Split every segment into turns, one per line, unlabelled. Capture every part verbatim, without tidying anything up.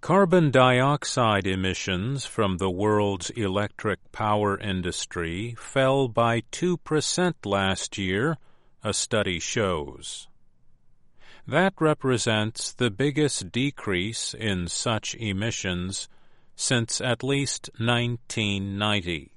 Carbon dioxide emissions from the world's electric power industry fell by two percent last year, a study shows. That represents the biggest decrease in such emissions since at least nineteen ninety.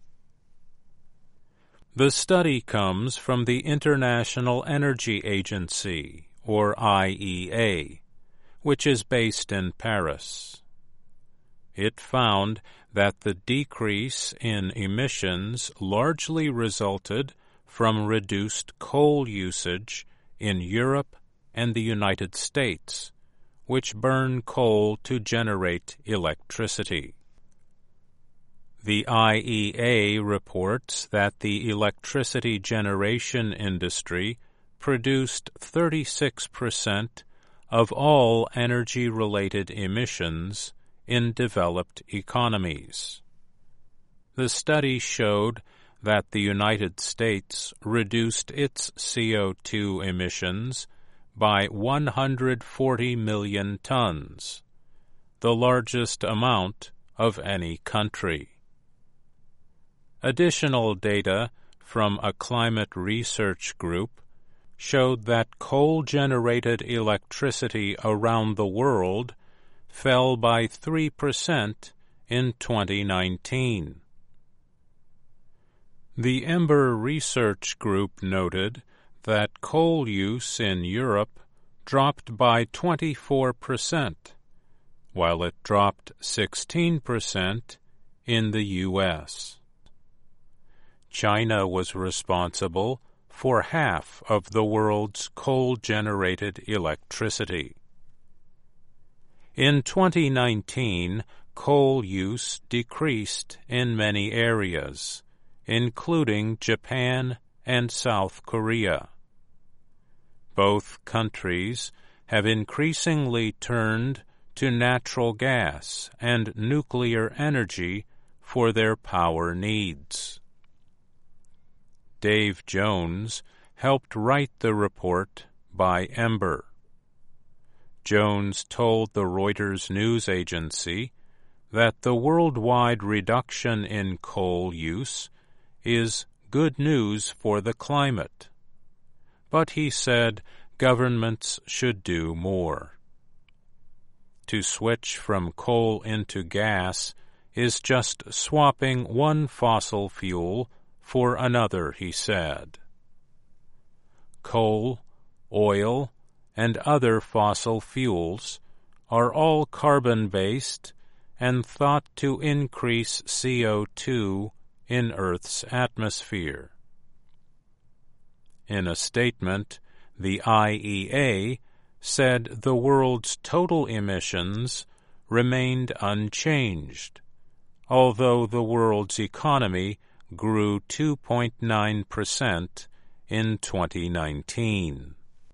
The study comes from the International Energy Agency, or I E A, which is based in Paris. It found that the decrease in emissions largely resulted from reduced coal usage in Europe and the United States, which burn coal to generate electricity. The I E A reports that the electricity generation industry produced thirty-six percent of all energy-related emissions in developed economies. The study showed that the United States reduced its C O two emissions by one hundred forty million tons, the largest amount of any country. Additional data from a climate research group showed that coal-generated electricity around the world fell by three percent in twenty nineteen. The Ember Research Group noted that coal use in Europe dropped by twenty-four percent, while it dropped sixteen percent in the U S China was responsible for half of the world's coal-generated electricity. In twenty nineteen, coal use decreased in many areas, including Japan and South Korea. Both countries have increasingly turned to natural gas and nuclear energy for their power needs. Dave Jones helped write the report by Ember. Jones told the Reuters news agency that the worldwide reduction in coal use is good news for the climate, but he said governments should do more. To switch from coal into gas is just swapping one fossil fuel for another, he said. Coal, oil, and other fossil fuels are all carbon-based and thought to increase C O two in Earth's atmosphere. In a statement, the I E A said the world's total emissions remained unchanged, although the world's economy grew two point nine percent in twenty nineteen.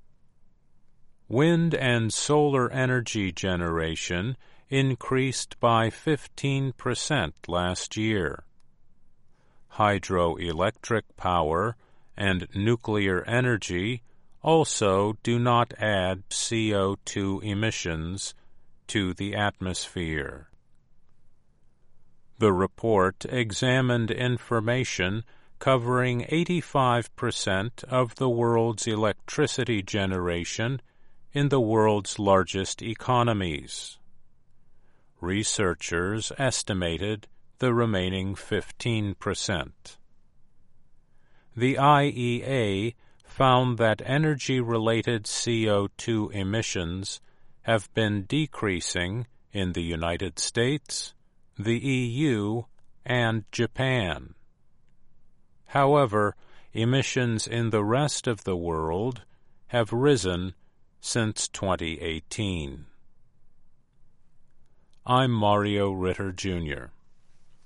Wind and solar energy generation increased by fifteen percent last year. Hydroelectric power and nuclear energy also do not add C O two emissions to the atmosphere. The report examined information covering eighty-five percent of the world's electricity generation in the world's largest economies. Researchers estimated the remaining fifteen percent. The I E A found that energy-related C O two emissions have been decreasing in the United States, the E U, and Japan. However, emissions in the rest of the world have risen since twenty eighteen. I'm Mario Ritter, Junior